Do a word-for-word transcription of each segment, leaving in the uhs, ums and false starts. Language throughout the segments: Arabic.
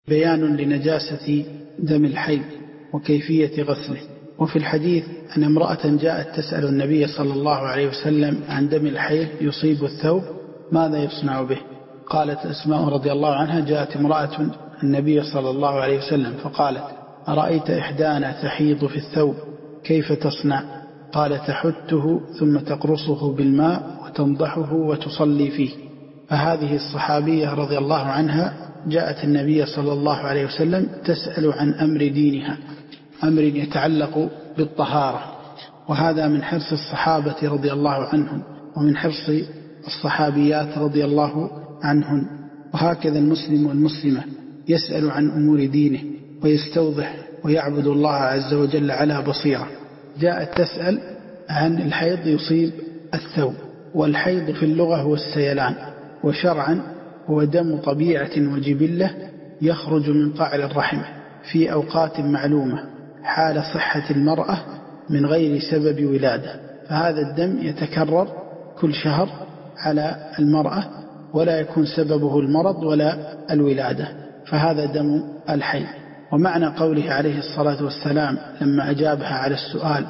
بيان لنجاسة دم الحيض وكيفية غسله. وفي الحديث أن امرأة جاءت تسأل النبي صلى الله عليه وسلم عن دم الحيض يصيب الثوب ماذا يصنع به؟ قالت أسماء رضي الله عنها جاءت امرأة النبي صلى الله عليه وسلم فقالت أرأيت إحدانا تحيض في الثوب كيف تصنع؟ قال تحته ثم تقرصه بالماء وتنضحه وتصلي فيه. فهذه الصحابية رضي الله عنها جاءت النبي صلى الله عليه وسلم تسأل عن أمر دينها، أمر يتعلق بالطهارة، وهذا من حرص الصحابة رضي الله عنهم ومن حرص الصحابيات رضي الله عنهن. وهكذا المسلم والمسلمة يسأل عن أمور دينه ويستوضح ويعبد الله عز وجل على بصيرة. جاءت تسأل عن الحيض يصيب الثوب، والحيض في اللغة هو السيلان، وشرعا هو دم طبيعة وجبلة يخرج من قاع الرحم في أوقات معلومة حال صحة المرأة من غير سبب ولادة. فهذا الدم يتكرر كل شهر على المرأة ولا يكون سببه المرض ولا الولادة، فهذا دم الحيض. ومعنى قوله عليه الصلاة والسلام لما أجابها على السؤال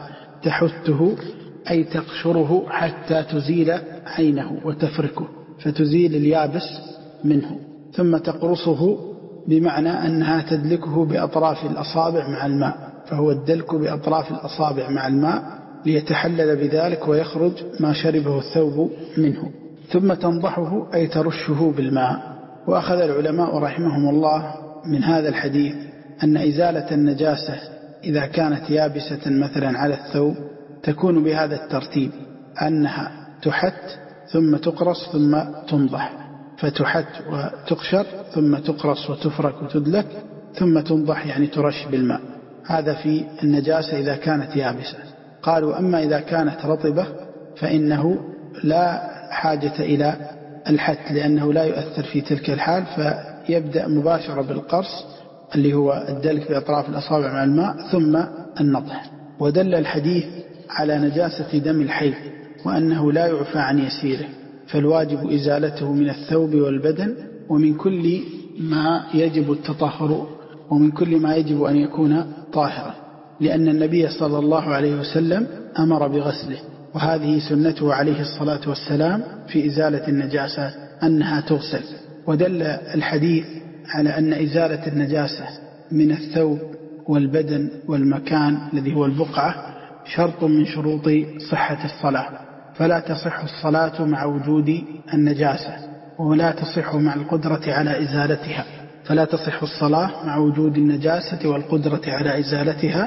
تحته أي تقشره حتى تزيل عينه وتفركه، فتزيل اليابس منه، ثم تقرصه بمعنى أنها تدلكه بأطراف الأصابع مع الماء، فهو الدلك بأطراف الأصابع مع الماء ليتحلل بذلك ويخرج ما شربه الثوب منه، ثم تنضحه أي ترشه بالماء. وأخذ العلماء رحمهم الله من هذا الحديث أن إزالة النجاسة إذا كانت يابسة مثلا على الثوب تكون بهذا الترتيب، أنها تحت ثم تقرص ثم تنضح، فتحت وتقشر ثم تقرص وتفرك وتدلك ثم تنضح يعني ترش بالماء. هذا في النجاسة إذا كانت يابسة. قالوا أما إذا كانت رطبة فإنه لا حاجة إلى الحت لأنه لا يؤثر في تلك الحال، فيبدأ مباشرة بالقرص اللي هو الدلك بأطراف الأصابع مع الماء ثم النضح. ودل الحديث على نجاسة دم الحيض وأنه لا يعفى عن يسيره، فالواجب إزالته من الثوب والبدن ومن كل ما يجب التطهر ومن كل ما يجب أن يكون طاهرا، لأن النبي صلى الله عليه وسلم أمر بغسله، وهذه سنته عليه الصلاة والسلام في إزالة النجاسة أنها تغسل. ودل الحديث على أن إزالة النجاسة من الثوب والبدن والمكان الذي هو البقعة شرط من شروط صحة الصلاة، فلا تصح الصلاة مع وجود النجاسة، ولا تصح مع القدرة على إزالتها، فلا تصح الصلاة مع وجود النجاسة والقدرة على إزالتها،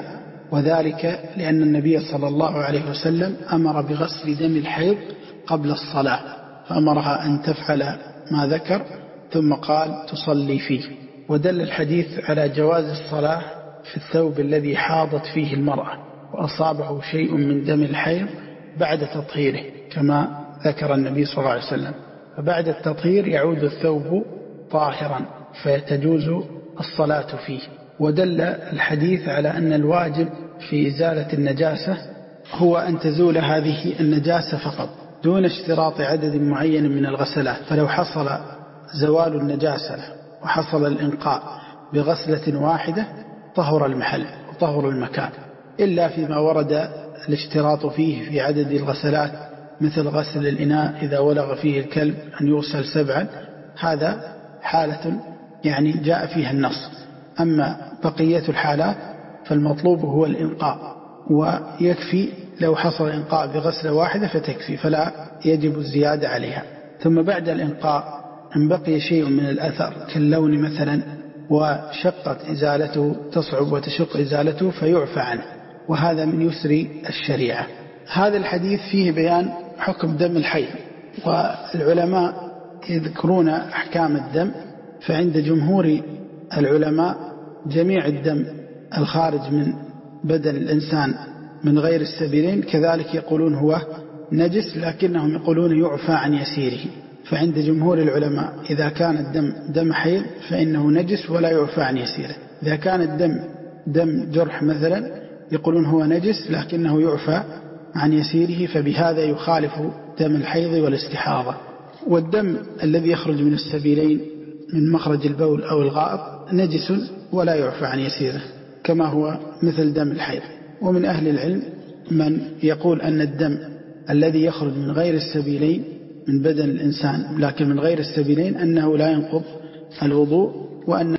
وذلك لأن النبي صلى الله عليه وسلم أمر بغسل دم الحيض قبل الصلاة، فأمرها أن تفعل ما ذكر ثم قال تصلي فيه. ودل الحديث على جواز الصلاة في الثوب الذي حاضت فيه المرأة وأصابه شيء من دم الحيض بعد تطهيره كما ذكر النبي صلى الله عليه وسلم، فبعد التطهير يعود الثوب طاهرا فيتجوز الصلاة فيه. ودل الحديث على أن الواجب في إزالة النجاسة هو أن تزول هذه النجاسة فقط دون اشتراط عدد معين من الغسلات، فلو حصل زوال النجاسة وحصل الإنقاء بغسلة واحدة طهر المحل وطهر المكان، إلا فيما ورد الاشتراط فيه في عدد الغسلات مثل غسل الإناء إذا ولغ فيه الكلب أن يغسل سبعا، هذا حالة يعني جاء فيها النص. أما بقية الحالات فالمطلوب هو الإنقاء، ويكفي لو حصل إنقاء بغسلة واحدة فتكفي فلا يجب الزيادة عليها. ثم بعد الإنقاء إن بقي شيء من الأثر كاللون مثلا وشقت إزالته تصعب وتشق إزالته فيعفى عنه، وهذا من يسر الشريعة. هذا الحديث فيه بيان حكم دم الحيض، والعلماء يذكرون أحكام الدم، فعند جمهور العلماء جميع الدم الخارج من بدن الإنسان من غير السبيلين كذلك يقولون هو نجس، لكنهم يقولون يعفى عن يسيره. فعند جمهور العلماء إذا كان الدم دم حيض فإنه نجس ولا يعفى عن يسيره، إذا كان الدم دم جرح مثلا يقولون هو نجس لكنه يعفى عن يسيره، فبهذا يخالف دم الحيض والاستحاضة. والدم الذي يخرج من السبيلين من مخرج البول أو الغائط نجس ولا يعفى عن يسيره كما هو مثل دم الحيض. ومن أهل العلم من يقول أن الدم الذي يخرج من غير السبيلين من بدن الإنسان لكن من غير السبيلين أنه لا ينقض الوضوء، وأن